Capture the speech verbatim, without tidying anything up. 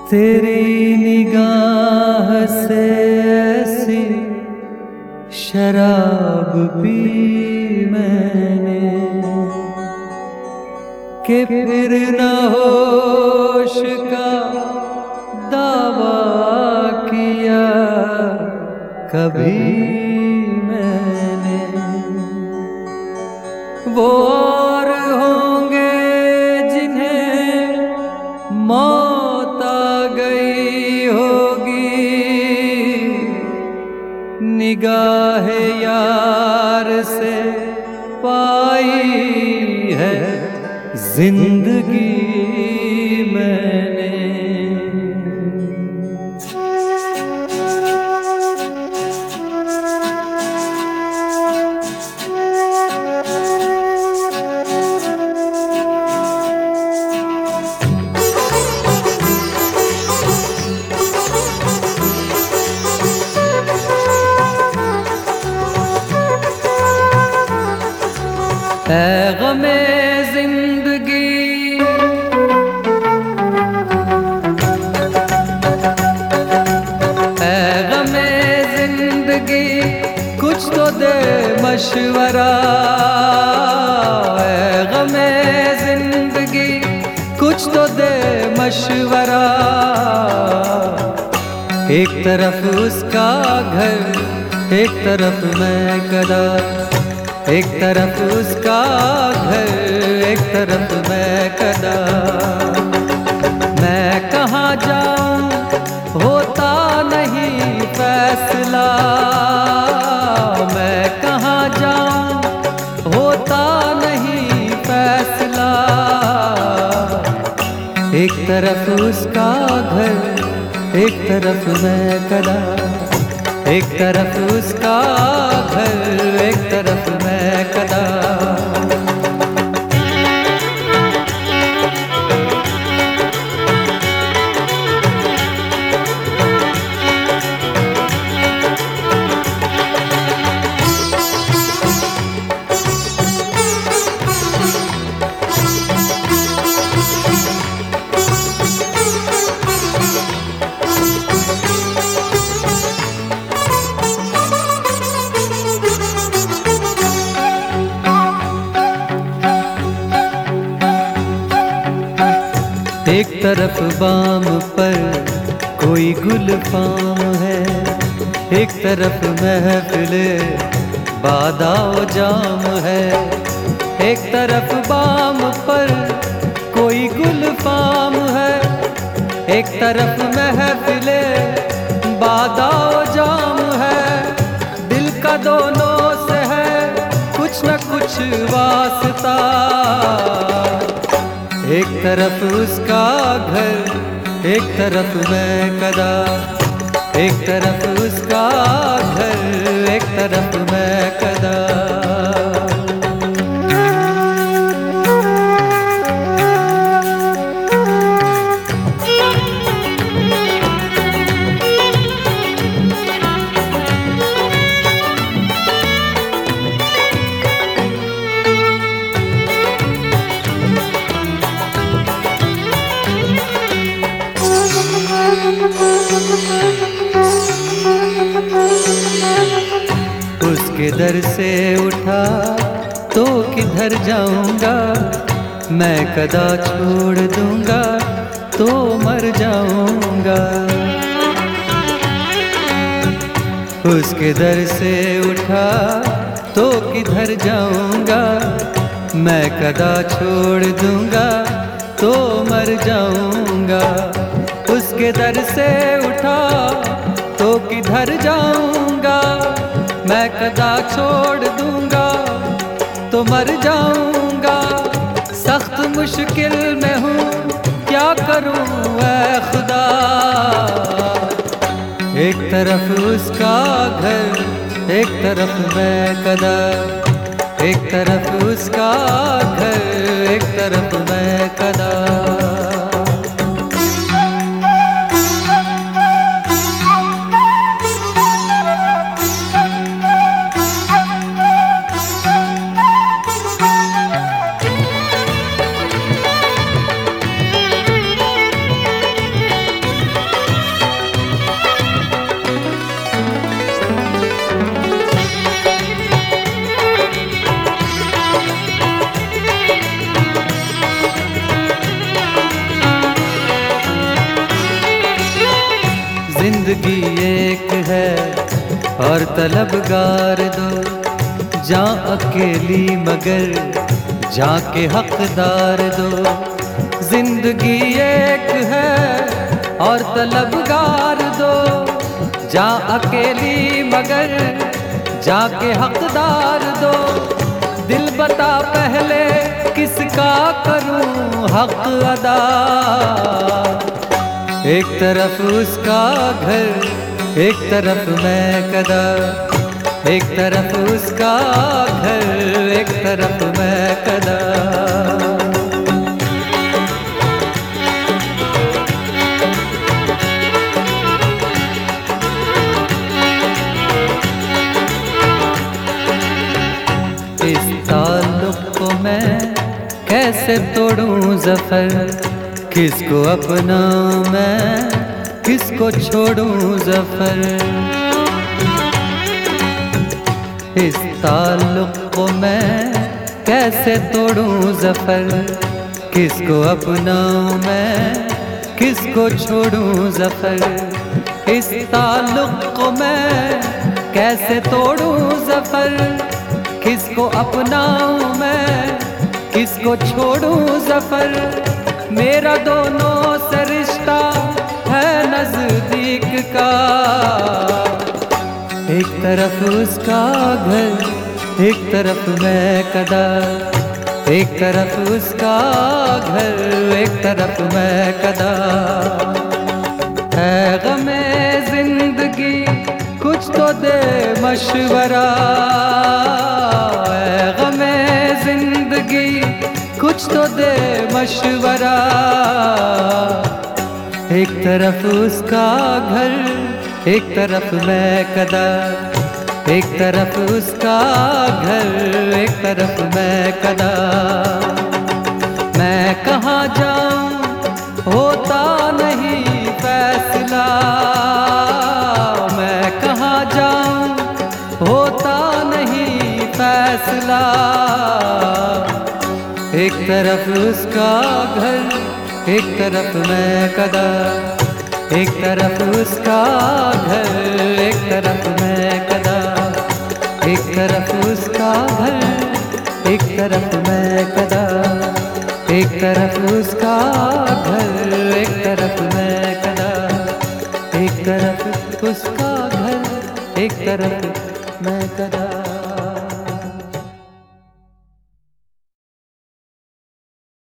तेरी निगाह से ऐसी शराब पी मैंने कि फिर न होश का दावा किया कभी मैंने। वो और होंगे जिन्हें मौत आ गई होगी, निगाह यार से पाई है जिंदगी मैंने। ऐ गमे जिंदगी ऐ गमे जिंदगी कुछ तो दे मशवरा। ऐ गमे जिंदगी कुछ तो दे मशवरा। एक तरफ उसका घर, एक तरफ मैं कदा। एक तरफ उसका घर, एक तरफ मैं कदा। मैं कहाँ जाऊँ होता नहीं फैसला। मैं कहाँ जाऊँ होता नहीं फैसला। एक तरफ उसका घर, एक तरफ मैं कदा। एक तरफ उसका घर, एक तरफ मैं कदा। एक तरफ बाम पर कोई गुल फाम है, एक तरफ महफिले बादाओ जाम है। एक तरफ बाम पर कोई गुल फाम है, एक तरफ महफिले बादाओ जाम है। दिल का दोनों से है कुछ न कुछ वास्ता। एक तरफ उसका घर, एक तरफ मैं कदा। एक तरफ उसका घर, एक तरफ मैं कदा। उसके दर से उठा तो किधर जाऊंगा। मैं कदा छोड़ दूंगा तो मर जाऊंगा। उसके दर से उठा तो किधर जाऊंगा। मैं कदा छोड़ दूंगा तो मर जाऊंगा। उसके दर से उठा तो किधर जाऊंगा। मैं कदा छोड़ दूंगा तो मर जाऊंगा। सख्त मुश्किल में हूँ क्या करूँ ऐ खुदा। एक तरफ उसका घर, एक तरफ मैं कदा। एक तरफ उसका घर, एक तरफ मैं कदा। जिंदगी एक है और तलबगार दो, जा अकेली मगर जाके हकदार दो। जिंदगी एक है और तलबगार दो, जा अकेली मगर जाके हकदार दो। दिल बता पहले किसका करूं हक अदा, एक तरफ उसका घर एक तरफ मैं कदा, एक तरफ उसका घर एक तरफ मैं कदा। इस ताल्लुक को मैं कैसे तोड़ूं ज़फ़र, किसको अपनाऊं मैं किसको छोड़ूं ज़फ़र। इस ताल्लुक को मैं कैसे तोड़ूं ज़फ़र, किसको अपनाऊं मैं किसको छोड़ूं ज़फ़र। इस ताल्लुक को मैं कैसे तोड़ूं ज़फ़र, किसको अपनाऊं मैं किसको छोड़ूं ज़फ़र। मेरा दोनों से रिश्ता है नज़दीक का, एक तरफ उसका घर एक तरफ मैं कदा, एक तरफ उसका घर एक तरफ मैं कदा। है ग़मे ज़िंदगी कुछ तो दे मशवरा, है ग़मे ज़िंदगी कुछ तो दे मशवरा। एक तरफ उसका घर एक तरफ मैं कदा, एक तरफ उसका घर एक तरफ मैं कदा। मैं कहाँ जाऊँ होता नहीं फैसला, मैं कहाँ जाऊँ होता नहीं फैसला। एक तरफ उसका घर एक तरफ मैं कदा, एक तरफ उसका घर एक तरफ मैं कदा, एक तरफ उसका घर एक तरफ मैं कदा, एक तरफ उसका घर एक तरफ मैं कदा, एक तरफ उसका घर एक तरफ मैं कदा।